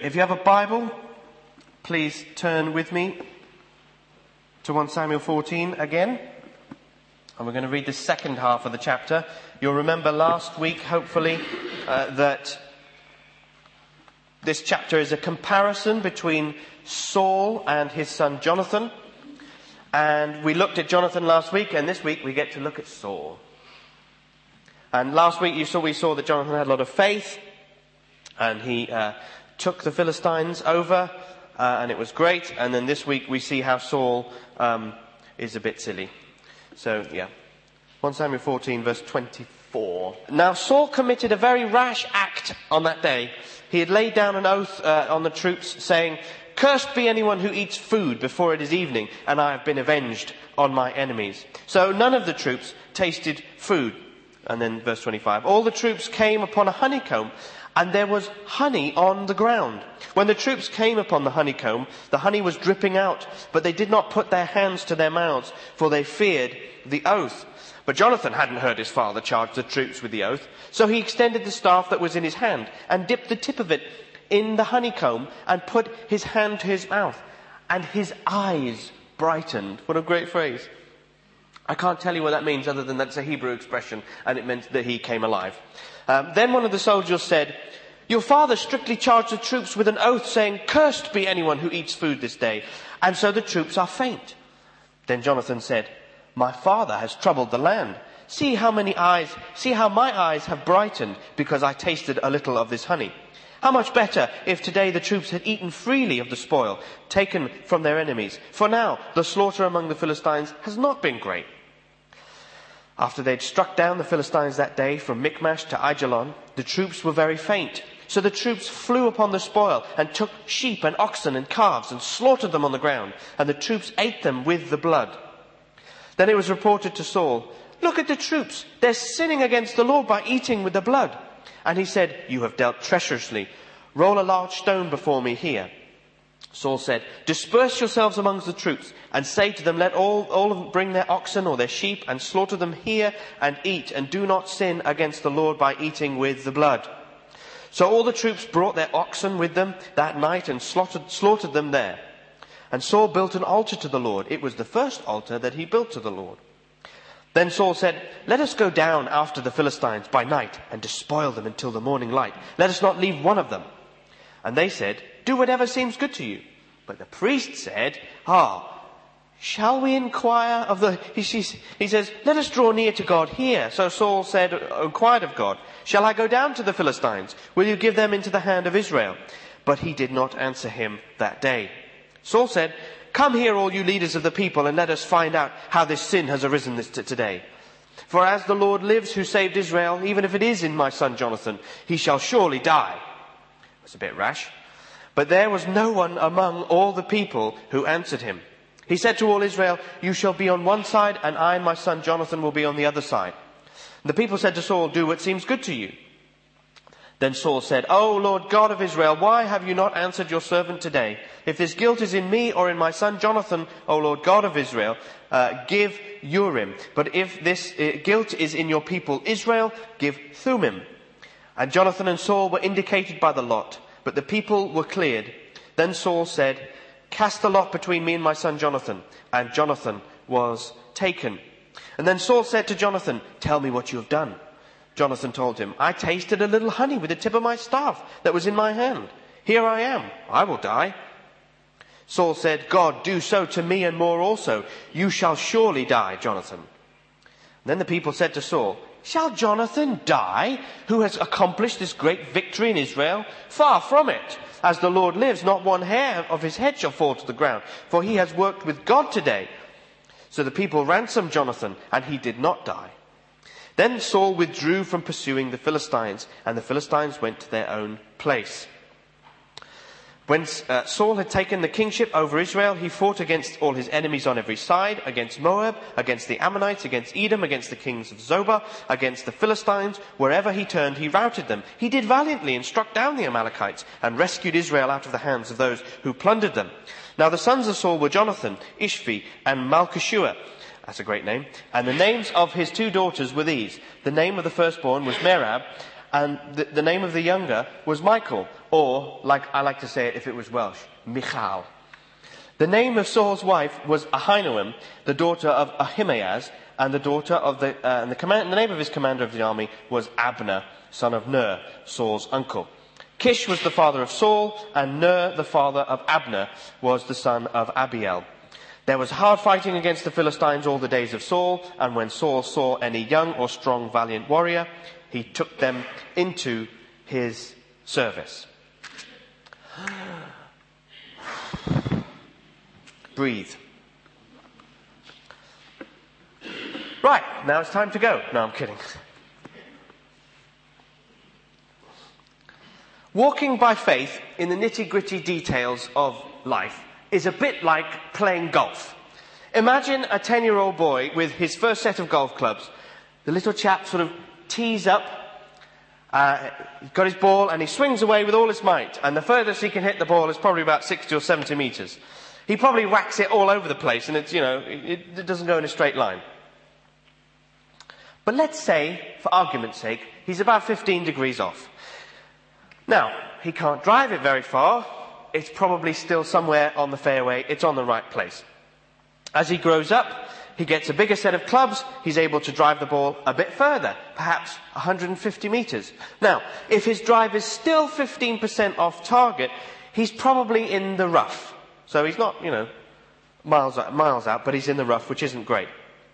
If you have a Bible, please turn with me to 1 Samuel 14 again. And we're going to read the second half of the chapter. You'll remember last week, hopefully, that this chapter is a comparison between Saul and his son Jonathan. And we looked at Jonathan last week, and this week we get to look at Saul. And last week we saw that Jonathan had a lot of faith, and he took the Philistines over, and it was great. And then this week we see how Saul is a bit silly. So, 1 Samuel 14, verse 24. Now Saul committed a very rash act on that day. He had laid down an oath on the troops, saying, "Cursed be anyone who eats food before it is evening, and I have been avenged on my enemies." So none of the troops tasted food. And then verse 25. All the troops came upon a honeycomb, and there was honey on the ground. When the troops came upon the honeycomb, the honey was dripping out, but they did not put their hands to their mouths, for they feared the oath. But Jonathan hadn't heard his father charge the troops with the oath, so he extended the staff that was in his hand, and dipped the tip of it in the honeycomb, and put his hand to his mouth, and his eyes brightened. What a great phrase. I can't tell you what that means other than that's a Hebrew expression, and it meant that he came alive. Then one of the soldiers said, "Your father strictly charged the troops with an oath, saying, 'Cursed be anyone who eats food this day,' and so the troops are faint." Then Jonathan said, "My father has troubled the land. See how my eyes have brightened because I tasted a little of this honey. How much better if today the troops had eaten freely of the spoil taken from their enemies. For now the slaughter among the Philistines has not been great." After they'd struck down the Philistines that day from Michmash to Aijalon, the troops were very faint. So the troops flew upon the spoil and took sheep and oxen and calves and slaughtered them on the ground, and the troops ate them with the blood. Then it was reported to Saul, "Look at the troops. They're sinning against the Lord by eating with the blood." And he said, "You have dealt treacherously. Roll a large stone before me here." Saul said, "Disperse yourselves amongst the troops and say to them, let all of them bring their oxen or their sheep and slaughter them here and eat, and do not sin against the Lord by eating with the blood." So all the troops brought their oxen with them that night and slaughtered them there. And Saul built an altar to the Lord. It was the first altar that he built to the Lord. Then Saul said, "Let us go down after the Philistines by night and despoil them until the morning light. Let us not leave one of them." And they said, "Do whatever seems good to you." But the priest said, "Shall we inquire of the..." He says, "Let us draw near to God here." So Saul inquired of God, "Shall I go down to the Philistines? Will you give them into the hand of Israel?" But he did not answer him that day. Saul said, "Come here, all you leaders of the people, and let us find out how this sin has arisen today. For as the Lord lives who saved Israel, even if it is in my son Jonathan, he shall surely die." That's a bit rash. But there was no one among all the people who answered him. He said to all Israel, "You shall be on one side, and I and my son Jonathan will be on the other side." And the people said to Saul, "Do what seems good to you." Then Saul said, "O Lord God of Israel, why have you not answered your servant today? If this guilt is in me or in my son Jonathan, O Lord God of Israel, give Urim. But if this guilt is in your people Israel, give Thummim." And Jonathan and Saul were indicated by the lot, but the people were cleared. Then Saul said, "Cast the lot between me and my son Jonathan." And Jonathan was taken. And then Saul said to Jonathan, "Tell me what you have done." Jonathan told him, "I tasted a little honey with the tip of my staff that was in my hand. Here I am. I will die." Saul said, "God, do so to me and more also. You shall surely die, Jonathan." Then the people said to Saul, "Shall Jonathan die, who has accomplished this great victory in Israel? Far from it. As the Lord lives, not one hair of his head shall fall to the ground, for he has worked with God today." So the people ransomed Jonathan, and he did not die. Then Saul withdrew from pursuing the Philistines, and the Philistines went to their own place. When Saul had taken the kingship over Israel, he fought against all his enemies on every side, against Moab, against the Ammonites, against Edom, against the kings of Zobah, against the Philistines. Wherever he turned, he routed them. He did valiantly and struck down the Amalekites and rescued Israel out of the hands of those who plundered them. Now the sons of Saul were Jonathan, Ishvi, and Malchishua. That's a great name. And the names of his two daughters were these. The name of the firstborn was Merab, and the name of the younger was Michal. or, like I like to say it if it was Welsh, Michal. The name of Saul's wife was Ahinoam, the daughter of Ahimaaz, and the name of his commander of the army was Abner, son of Ner, Saul's uncle. Kish was the father of Saul, and Ner, the father of Abner, was the son of Abiel. There was hard fighting against the Philistines all the days of Saul, and when Saul saw any young or strong valiant warrior, he took them into his service. Breathe. Right, now it's time to go. No, I'm kidding. Walking by faith in the nitty-gritty details of life is a bit like playing golf. Imagine a 10-year-old boy with his first set of golf clubs. The little chap sort of tees up, he's got his ball and he swings away with all his might. And the furthest he can hit the ball is probably about 60 or 70 metres. He probably whacks it all over the place and it doesn't go in a straight line. But let's say, for argument's sake, he's about 15 degrees off. Now, he can't drive it very far. It's probably still somewhere on the fairway. It's on the right place. As he grows up, he gets a bigger set of clubs. He's able to drive the ball a bit further, perhaps 150 metres. Now, if his drive is still 15% off target, he's probably in the rough. So he's not, miles out, but he's in the rough, which isn't great.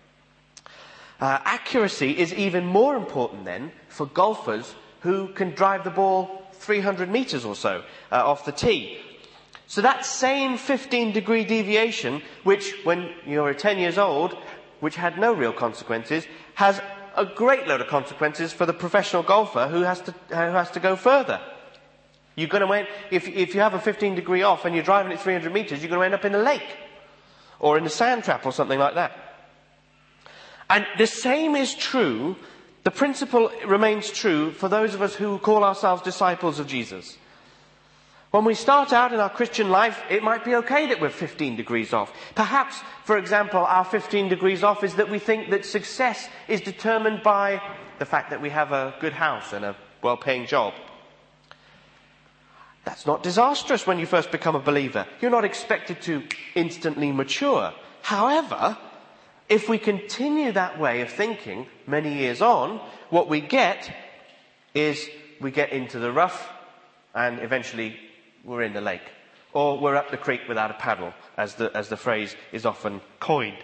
Accuracy is even more important then for golfers who can drive the ball 300 metres or so off the tee. So that same 15-degree deviation, which when you're 10 years old, which had no real consequences, has a great load of consequences for the professional golfer who has to go further. You're going to if you have a 15-degree off and you're driving at 300 metres, you're going to end up in a lake or in a sand trap or something like that. And the same is true, the principle remains true for those of us who call ourselves disciples of Jesus. When we start out in our Christian life, it might be okay that we're 15 degrees off. Perhaps, for example, our 15 degrees off is that we think that success is determined by the fact that we have a good house and a well-paying job. That's not disastrous when you first become a believer. You're not expected to instantly mature. However, if we continue that way of thinking many years on, what we get is we get into the rough and eventually we're in the lake. Or we're up the creek without a paddle, as the phrase is often coined.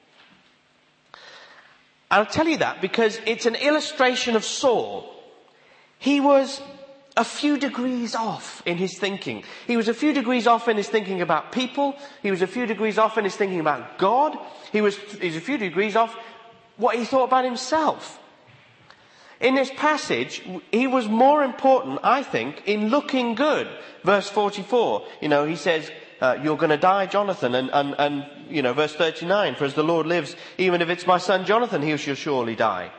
I'll tell you that because it's an illustration of Saul. He was a few degrees off in his thinking. He was a few degrees off in his thinking about people. He was a few degrees off in his thinking about God. He was a few degrees off what he thought about himself. In this passage, he was more important, I think, in looking good. Verse 44, he says, you're going to die, Jonathan. And verse 39, for as the Lord lives, even if it's my son Jonathan, he shall surely die.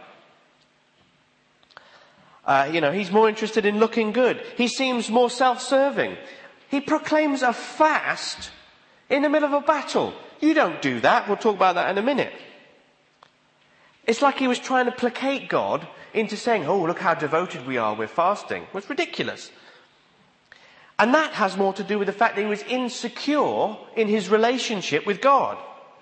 He's more interested in looking good. He seems more self-serving. He proclaims a fast in the middle of a battle. You don't do that. We'll talk about that in a minute. It's like he was trying to placate God into saying, oh, look how devoted we are, we're fasting. It was ridiculous. And that has more to do with the fact that he was insecure in his relationship with God.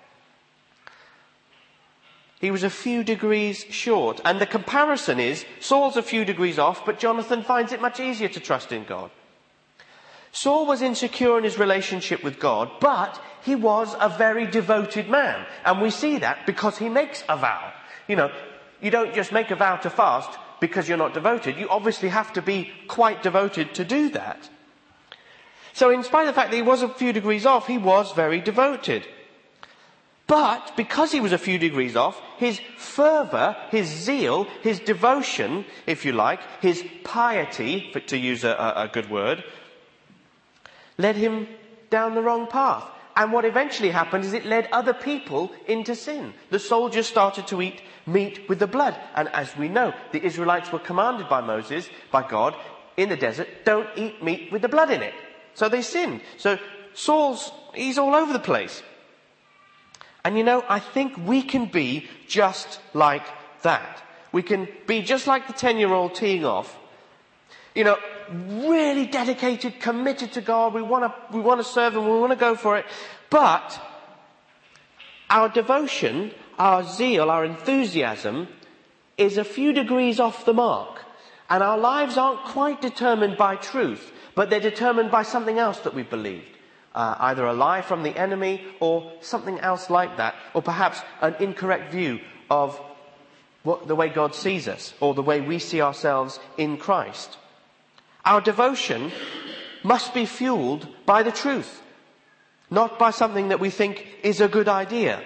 He was a few degrees short. And the comparison is, Saul's a few degrees off, but Jonathan finds it much easier to trust in God. Saul was insecure in his relationship with God, but he was a very devoted man. And we see that because he makes a vow. You don't just make a vow to fast because you're not devoted. You obviously have to be quite devoted to do that. So in spite of the fact that he was a few degrees off, he was very devoted. But because he was a few degrees off, his fervour, his zeal, his devotion, if you like, his piety, to use a good word, led him down the wrong path. And what eventually happened is it led other people into sin. The soldiers started to eat meat with the blood. And as we know, the Israelites were commanded by Moses, by God, in the desert, don't eat meat with the blood in it. So they sinned. So he's all over the place. And I think we can be just like that. We can be just like the 10-year-old teeing off. really dedicated, committed to God. We want to serve Him. We want to go for it. But our devotion, our zeal, our enthusiasm is a few degrees off the mark. And our lives aren't quite determined by truth, but they're determined by something else that we believed. Either a lie from the enemy or something else like that. Or perhaps an incorrect view of the way God sees us or the way we see ourselves in Christ. Our devotion must be fueled by the truth, not by something that we think is a good idea.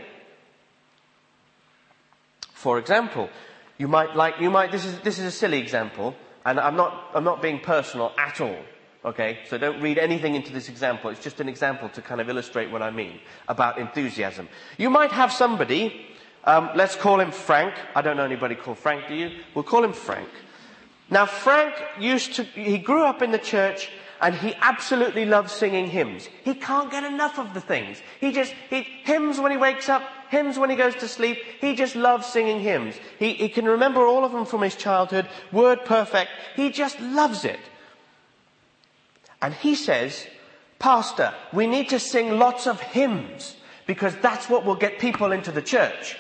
For example, this is a silly example, and I'm not being personal at all. Okay, so don't read anything into this example. It's just an example to kind of illustrate what I mean about enthusiasm. You might have somebody, let's call him Frank. I don't know anybody called Frank, do you? We'll call him Frank. Now Frank he grew up in the church and he absolutely loves singing hymns. He can't get enough of the things. Hymns when he wakes up, hymns when he goes to sleep. He just loves singing hymns. He can remember all of them from his childhood, word perfect. He just loves it. And he says, Pastor, we need to sing lots of hymns because that's what will get people into the church.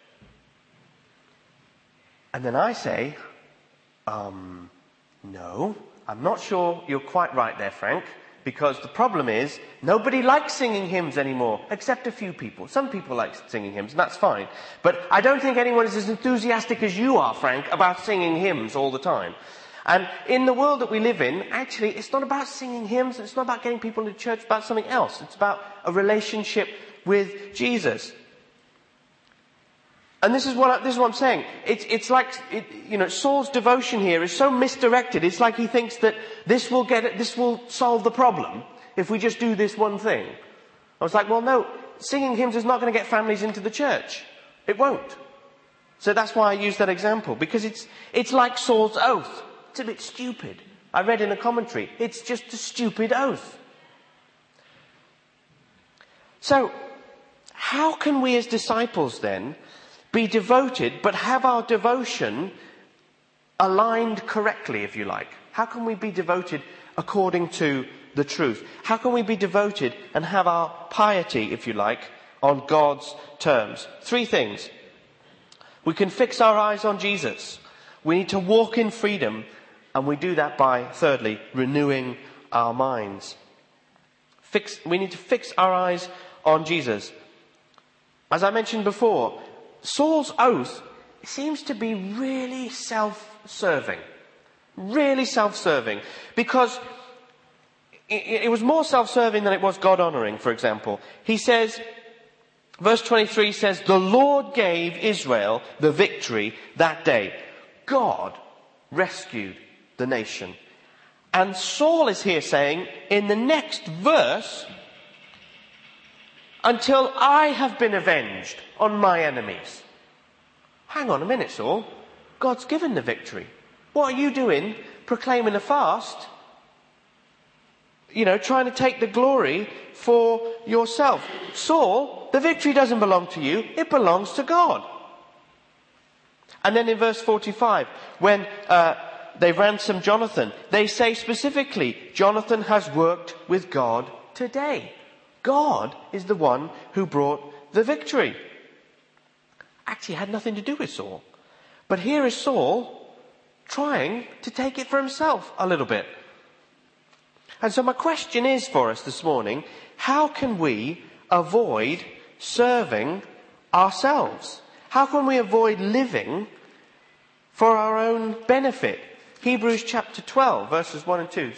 And then I say, no, I'm not sure you're quite right there, Frank, because the problem is nobody likes singing hymns anymore, except a few people. Some people like singing hymns, and that's fine. But I don't think anyone is as enthusiastic as you are, Frank, about singing hymns all the time. And in the world that we live in, actually, it's not about singing hymns. It's not about getting people into church. It's about something else. It's about a relationship with Jesus. And this is what I'm saying. It's like, Saul's devotion here is so misdirected. It's like he thinks that this will solve the problem if we just do this one thing. I was like, well, no, singing hymns is not going to get families into the church. It won't. So that's why I used that example, because it's like Saul's oath. It's a bit stupid. I read in a commentary, it's just a stupid oath. So, how can we as disciples then be devoted, but have our devotion aligned correctly, if you like? How can we be devoted according to the truth? How can we be devoted and have our piety, if you like, on God's terms? 3 things. We can fix our eyes on Jesus. We need to walk in freedom. And we do that by, thirdly, renewing our minds. We need to fix our eyes on Jesus. As I mentioned before, Saul's oath seems to be really self-serving. Really self-serving. Because it was more self-serving than it was God-honoring, for example. He says, verse 23 says, the Lord gave Israel the victory that day. God rescued the nation. And Saul is here saying in the next verse, until I have been avenged on my enemies. Hang on a minute, Saul. God's given the victory. What are you doing proclaiming a fast? Trying to take the glory for yourself. Saul, the victory doesn't belong to you. It belongs to God. And then in verse 45, when they ransom Jonathan, they say specifically, Jonathan has worked with God today. God is the one who brought the victory. Actually, it had nothing to do with Saul. But here is Saul trying to take it for himself a little bit. And so my question is for us this morning, how can we avoid serving ourselves? How can we avoid living for our own benefit? Hebrews chapter 12, verses 1 and 2,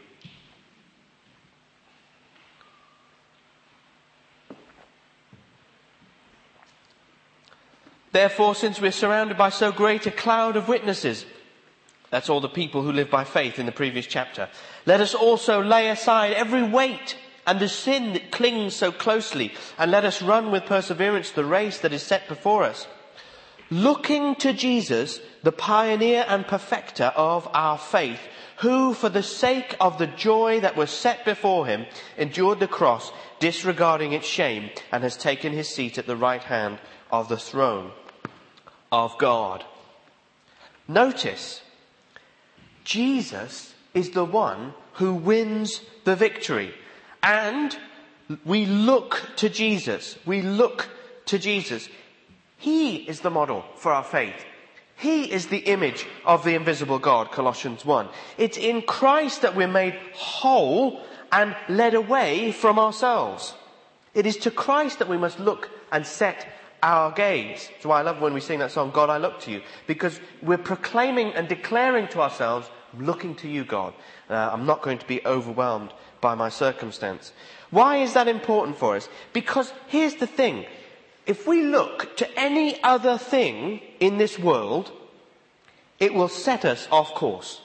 Therefore, since we're surrounded by so great a cloud of witnesses, that's all the people who live by faith in the previous chapter, let us also lay aside every weight and the sin that clings so closely, and let us run with perseverance the race that is set before us. Looking to Jesus, the pioneer and perfecter of our faith, who for the sake of the joy that was set before him endured the cross, disregarding its shame, and has taken his seat at the right hand of the throne of God. Notice, Jesus is the one who wins the victory. And we look to Jesus. We look to Jesus. He is the model for our faith. He is the image of the invisible God, Colossians 1. It's in Christ that we're made whole and led away from ourselves. It is to Christ that we must look and set our gaze. That's why I love when we sing that song, God, I Look to You. Because we're proclaiming and declaring to ourselves, I'm looking to you, God. I'm not going to be overwhelmed by my circumstance. Why is that important for us? Because here's the thing. If we look to any other thing in this world, it will set us off course.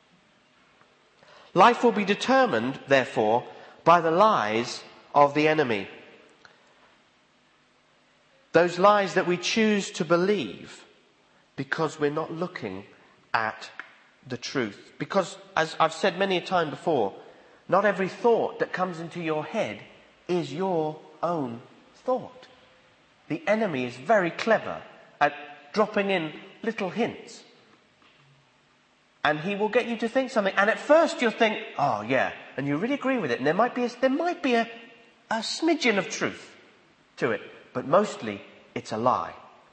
Life will be determined, therefore, by the lies of the enemy. Those lies that we choose to believe because we're not looking at the truth. Because, as I've said many a time before, not every thought that comes into your head is your own thought. The enemy is very clever at dropping in little hints. And he will get you to think something. And at first you'll think, oh yeah, and you really agree with it. And there might be a smidgen of truth to it. But mostly it's a lie.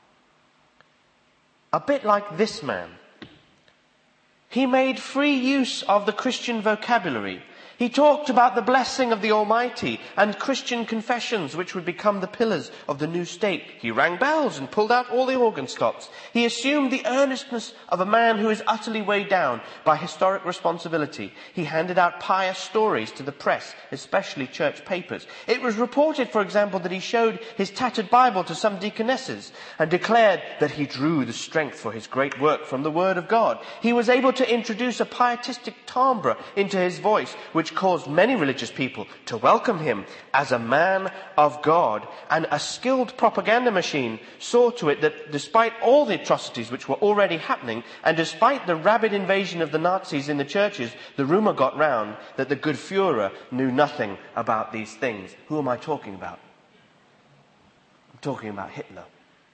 A bit like this man. He made free use of the Christian vocabulary. He talked about the blessing of the Almighty and Christian confessions which would become the pillars of the new state. He rang bells and pulled out all the organ stops. He assumed the earnestness of a man who is utterly weighed down by historic responsibility. He handed out pious stories to the press, especially church papers. It was reported, for example, that he showed his tattered Bible to some deaconesses and declared that he drew the strength for his great work from the Word of God. He was able to introduce a pietistic timbre into his voice, which caused many religious people to welcome him as a man of God. And a skilled propaganda machine saw to it that despite all the atrocities which were already happening, and despite the rabid invasion of the Nazis in the churches, the rumour got round that the good Führer knew nothing about these things. Who am I talking about? I'm talking about Hitler.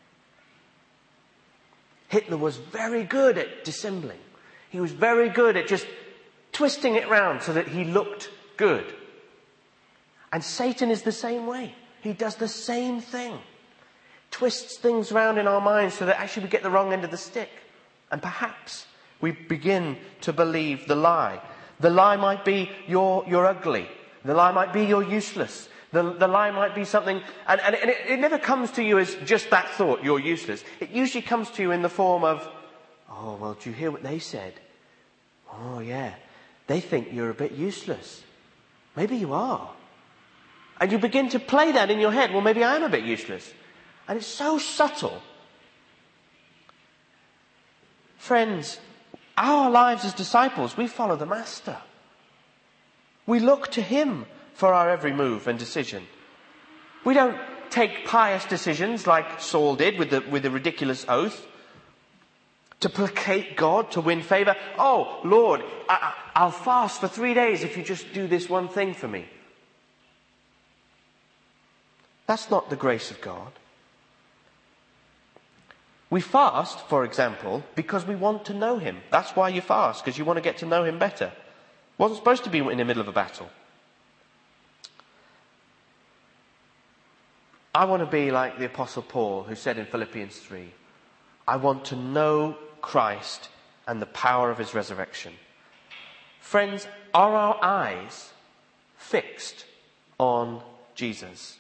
Hitler was very good at dissembling. He was very good at just twisting it round so that he looked good. And Satan is the same way. He does the same thing. Twists things round in our minds so that actually we get the wrong end of the stick. And perhaps we begin to believe the lie. The lie might be you're ugly. The lie might be you're useless. The lie might be something, and it never comes to you as just that thought, you're useless. It usually comes to you in the form of, oh, well, do you hear what they said? Oh, yeah. They think you're a bit useless. Maybe you are. And you begin to play that in your head. Well, maybe I am a bit useless. And it's so subtle. Friends, our lives as disciples, we follow the Master. We look to him for our every move and decision. We don't take pious decisions like Saul did with the ridiculous oath to placate God, to win favour. Oh, Lord, I'll fast for 3 days if you just do this one thing for me. That's not the grace of God. We fast, for example, because we want to know him. That's why you fast, because you want to get to know him better. It wasn't supposed to be in the middle of a battle. I want to be like the Apostle Paul, who said in Philippians 3, I want to know Christ and the power of his resurrection. Friends, are our eyes fixed on Jesus?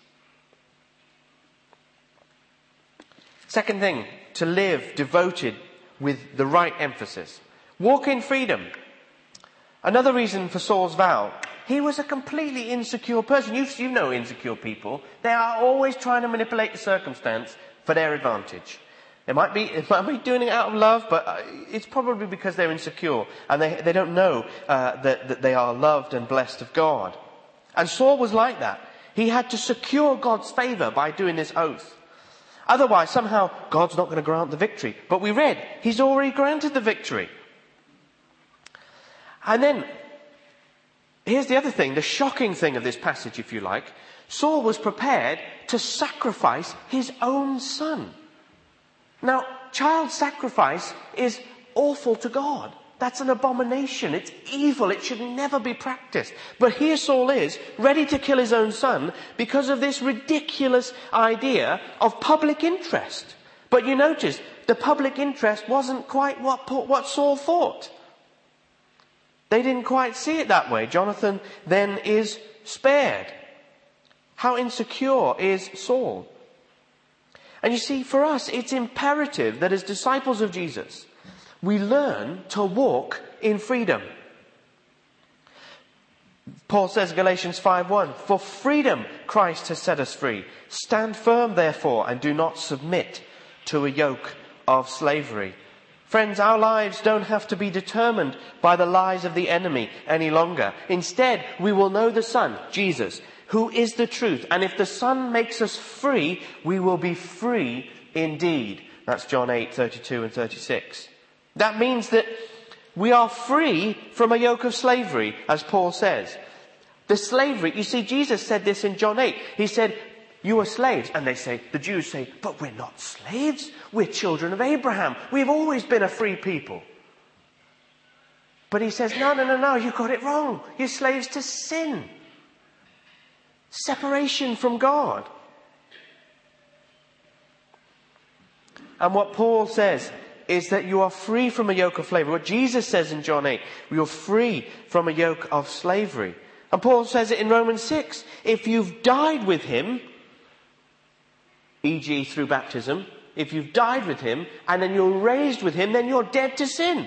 Second thing, to live devoted with the right emphasis. Walk in freedom. Another reason for Saul's vow. He was a completely insecure person. You know insecure people. They are always trying to manipulate the circumstance for their advantage. It might be doing it out of love, but it's probably because they're insecure and they don't know that they are loved and blessed of God. And Saul was like that. He had to secure God's favour by doing this oath. Otherwise, somehow, God's not going to grant the victory. But we read, he's already granted the victory. And then, here's the other thing, the shocking thing of this passage, if you like. Saul was prepared to sacrifice his own son. Now, child sacrifice is awful to God. That's an abomination. It's evil. It should never be practiced. But here Saul is, ready to kill his own son because of this ridiculous idea of public interest. But you notice, the public interest wasn't quite what Saul thought. They didn't quite see it that way. Jonathan then is spared. How insecure is Saul? And you see, for us, it's imperative that as disciples of Jesus, we learn to walk in freedom. Paul says, Galatians 5:1, "For freedom Christ has set us free. Stand firm, therefore, and do not submit to a yoke of slavery." Friends, our lives don't have to be determined by the lies of the enemy any longer. Instead, we will know the Son, Jesus, who is the truth. And if the Son makes us free, we will be free indeed. That's John 8:32 and 36. That means that we are free from a yoke of slavery, as Paul says. The slavery, you see, Jesus said this in John 8. He said, "You are slaves." And the Jews say, "But we're not slaves. We're children of Abraham. We've always been a free people." But he says, no, you got it wrong. You're slaves to sin. Separation from God. And what Paul says is that you are free from a yoke of slavery. What Jesus says in John 8, you're free from a yoke of slavery. And Paul says it in Romans 6. If you've died with him, e.g. through baptism, if you've died with him and then you're raised with him, then you're dead to sin.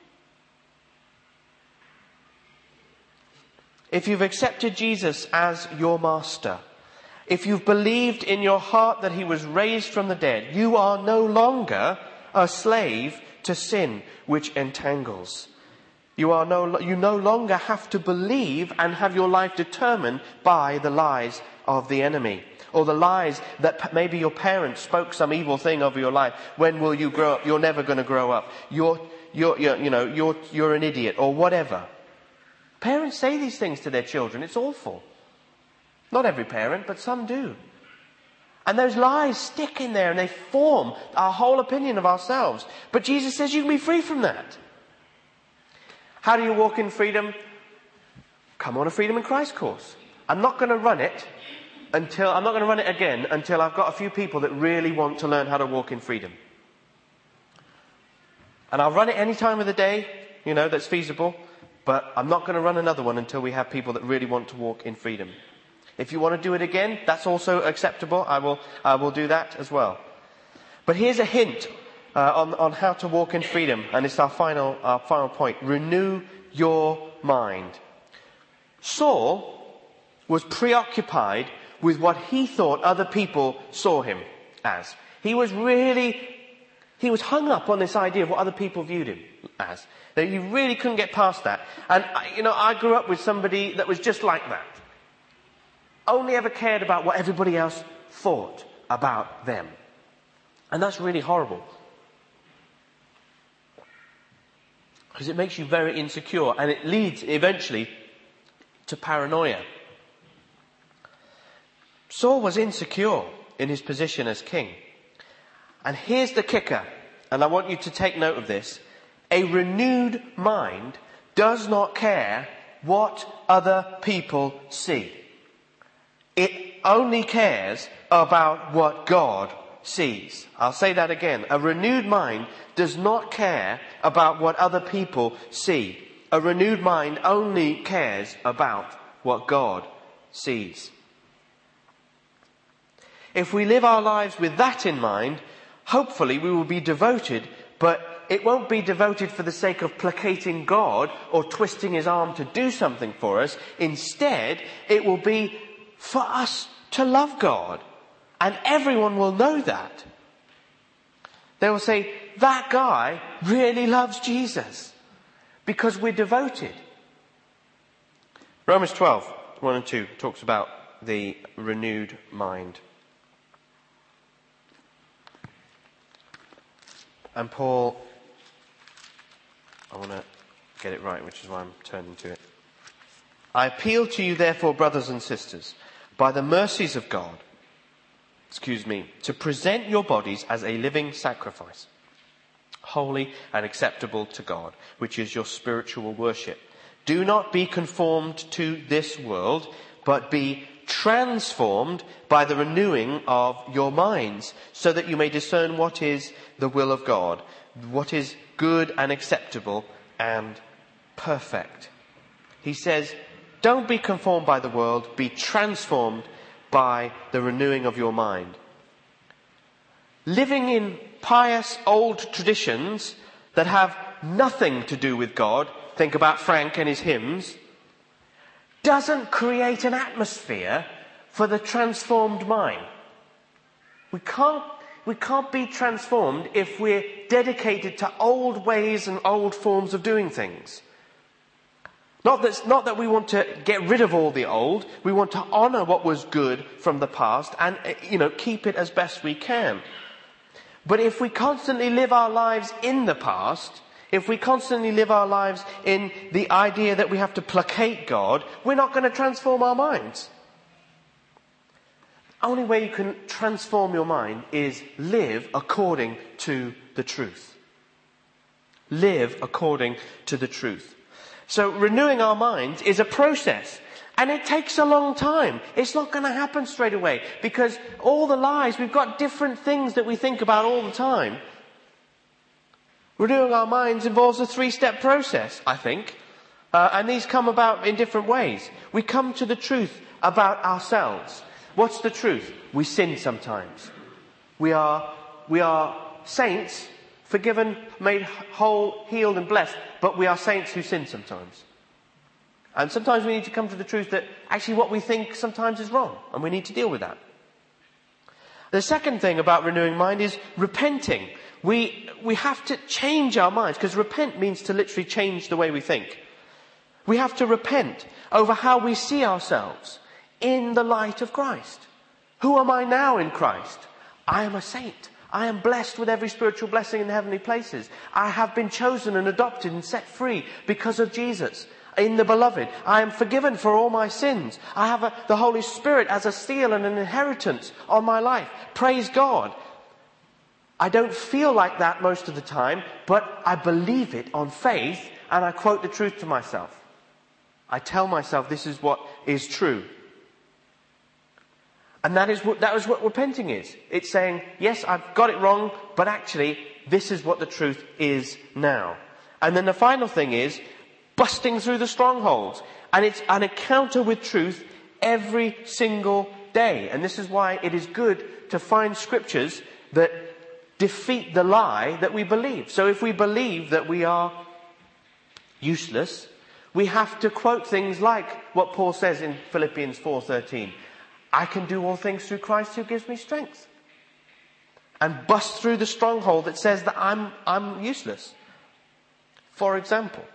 If you've accepted Jesus as your master, if you've believed in your heart that he was raised from the dead, you are no longer a slave to sin, which entangles. You no longer have to believe and have your life determined by the lies of the enemy, or the lies that maybe your parents spoke some evil thing over your life. When will you grow up? You're never going to grow up. You're an idiot, or whatever. Parents say these things to their children. It's awful. Not every parent, but some do. And those lies stick in there and they form our whole opinion of ourselves. But Jesus says you can be free from that. How do you walk in freedom? Come on a Freedom in Christ course. I'm not going to run it again until I've got a few people that really want to learn how to walk in freedom. And I'll run it any time of the day, that's feasible. But I'm not going to run another one until we have people that really want to walk in freedom. If you want to do it again, that's also acceptable. I will do that as well. But here's a hint on how to walk in freedom, and it's our final point. Renew your mind. Saul was preoccupied with what he thought other people saw him as. He was hung up on this idea of what other people viewed him as. That he really couldn't get past that. And I grew up with somebody that was just like that. Only ever cared about what everybody else thought about them. And that's really horrible. Because it makes you very insecure and it leads eventually to paranoia. Saul was insecure in his position as king. And here's the kicker, and I want you to take note of this. A renewed mind does not care what other people see. It only cares about what God sees. I'll say that again. A renewed mind does not care about what other people see. A renewed mind only cares about what God sees. If we live our lives with that in mind, hopefully we will be devoted, but it won't be devoted for the sake of placating God or twisting his arm to do something for us. Instead, it will be for us to love God. And everyone will know that. They will say, that guy really loves Jesus. Because we're devoted. Romans 12:1 and 2 talks about the renewed mind. And Paul, I want to get it right, which is why I'm turning to it. I appeal to you, therefore, brothers and sisters, by the mercies of God, to present your bodies as a living sacrifice, holy and acceptable to God, which is your spiritual worship. Do not be conformed to this world, but be transformed by the renewing of your minds, so that you may discern what is the will of God, what is good and acceptable and perfect. He says, don't be conformed by the world, be transformed by the renewing of your mind. Living in pious old traditions that have nothing to do with God, think about Frank and his hymns, doesn't create an atmosphere for the transformed mind. We can't be transformed if we're dedicated to old ways and old forms of doing things. Not that we want to get rid of all the old. We want to honour what was good from the past and, keep it as best we can. But if we constantly live our lives in the past, if we constantly live our lives in the idea that we have to placate God, we're not going to transform our minds. The only way you can transform your mind is live according to the truth. Live according to the truth. So renewing our minds is a process. And it takes a long time. It's not going to happen straight away. Because all the lies, we've got different things that we think about all the time. Renewing our minds involves a 3-step process, I think. And these come about in different ways. We come to the truth about ourselves. What's the truth? We sin sometimes. We are saints, forgiven, made whole, healed and blessed. But we are saints who sin sometimes. And sometimes we need to come to the truth that actually what we think sometimes is wrong. And we need to deal with that. The second thing about renewing mind is repenting. We have to change our minds, because repent means to literally change the way we think. We have to repent over how we see ourselves in the light of Christ. Who am I now in Christ? I am a saint. I am blessed with every spiritual blessing in heavenly places. I have been chosen and adopted and set free because of Jesus. In the beloved, I am forgiven for all my sins. I have the Holy Spirit as a seal and an inheritance on my life. Praise God. I don't feel like that most of the time, but I believe it on faith, and I quote the truth to myself. I tell myself this is what is true. And that is what repenting is. It's saying, yes, I've got it wrong, but actually, this is what the truth is now. And then the final thing is busting through the strongholds. And it's an encounter with truth every single day. And this is why it is good to find scriptures that defeat the lie that we believe. So if we believe that we are useless, we have to quote things like what Paul says in Philippians 4:13. I can do all things through Christ who gives me strength. And bust through the stronghold that says that I'm useless. For example,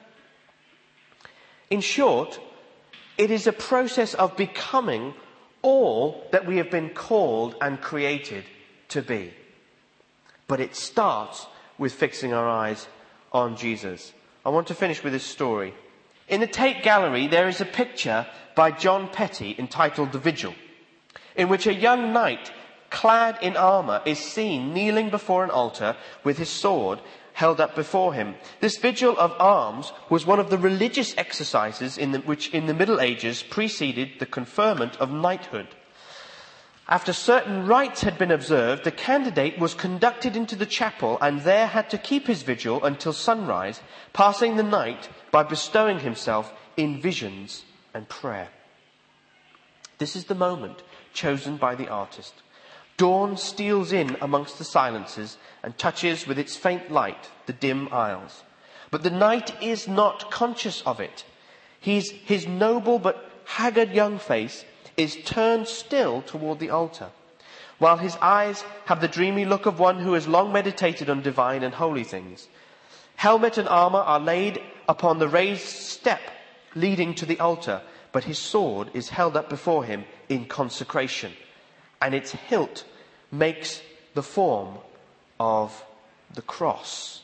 in short, it is a process of becoming all that we have been called and created to be. But it starts with fixing our eyes on Jesus. I want to finish with this story. In the Tate Gallery, there is a picture by John Petty entitled The Vigil, in which a young knight clad in armour is seen kneeling before an altar with his sword held up before him. This vigil of arms was one of the religious exercises which in the Middle Ages preceded the conferment of knighthood. After certain rites had been observed, the candidate was conducted into the chapel and there had to keep his vigil until sunrise, passing the night by bestowing himself in visions and prayer. This is the moment chosen by the artist. Dawn steals in amongst the silences and touches with its faint light the dim aisles. But the knight is not conscious of it. His noble but haggard young face is turned still toward the altar, while his eyes have the dreamy look of one who has long meditated on divine and holy things. Helmet and armour are laid upon the raised step leading to the altar, but his sword is held up before him in consecration, and its hilt makes the form of the cross.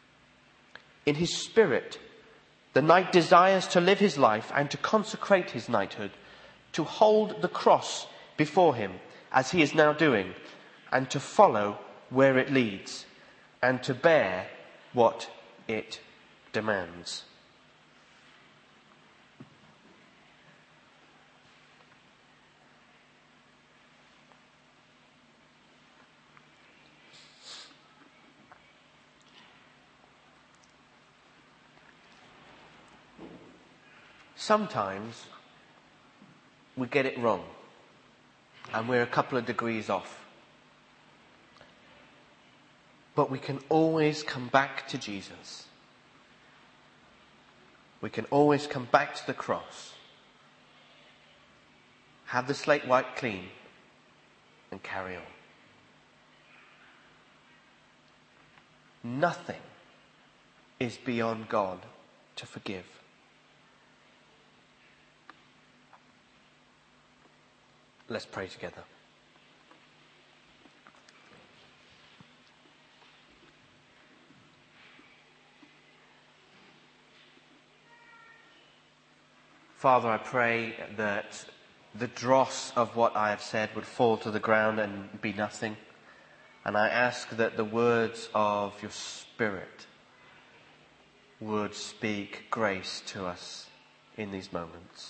In his spirit, the knight desires to live his life and to consecrate his knighthood, to hold the cross before him, as he is now doing, and to follow where it leads, and to bear what it demands. Sometimes we get it wrong and we're a couple of degrees off. But we can always come back to Jesus. We can always come back to the cross, have the slate wiped clean, and carry on. Nothing is beyond God to forgive. Let's pray together. Father, I pray that the dross of what I have said would fall to the ground and be nothing. And I ask that the words of your Spirit would speak grace to us in these moments.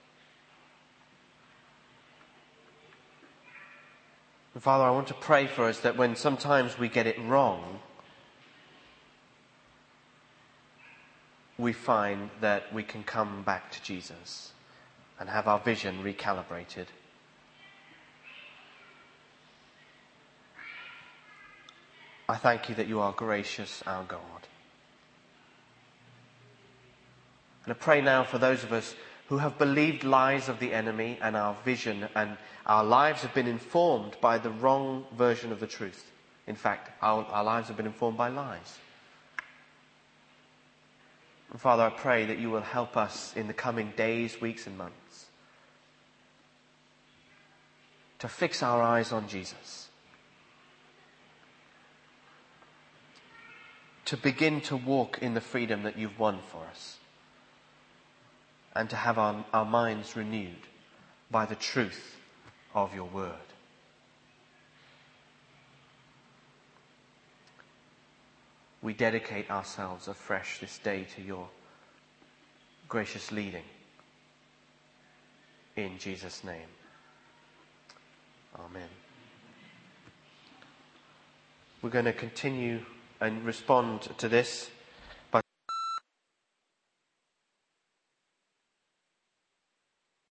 And Father, I want to pray for us that when sometimes we get it wrong, we find that we can come back to Jesus and have our vision recalibrated. I thank you that you are gracious, our God. And I pray now for those of us who have believed lies of the enemy and our vision and our lives have been informed by the wrong version of the truth. In fact, our lives have been informed by lies. And Father, I pray that you will help us in the coming days, weeks and months to fix our eyes on Jesus, to begin to walk in the freedom that you've won for us, and to have our minds renewed by the truth of your word. We dedicate ourselves afresh this day to your gracious leading. In Jesus' name. Amen. We're going to continue and respond to this